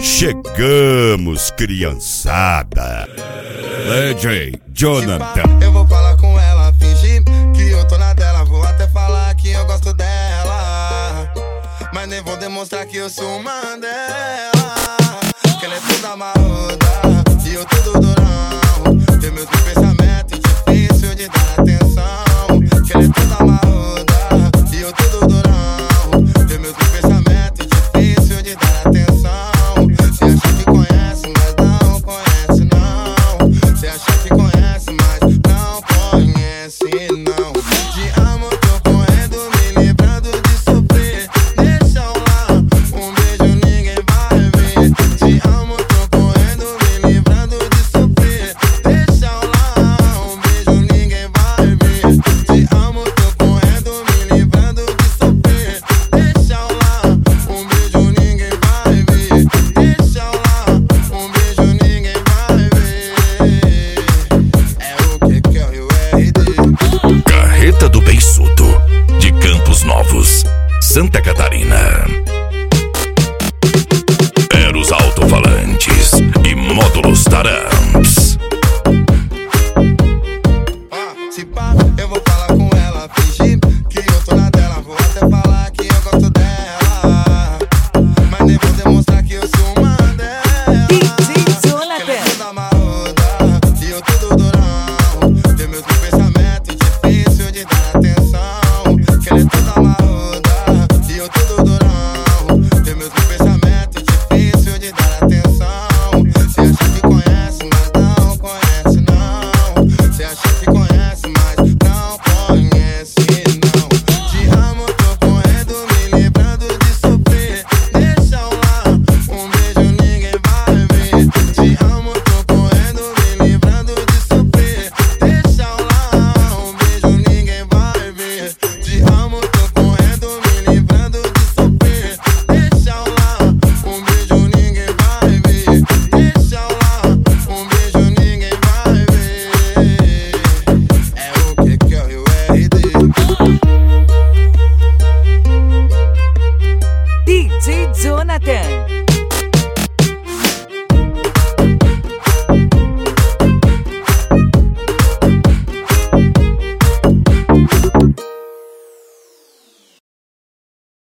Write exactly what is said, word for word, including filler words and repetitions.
Chegamos, criançada. D J Jonathan. Eu vou falar com ela, fingir que eu tô na dela. Vou até falar que eu gosto dela, mas nem vou demonstrar que eu sou uma dela. Que ela é toda marruda e eu todo durão. Tem meus pensamentos difícil de dar atenção. Que ela é toda marruda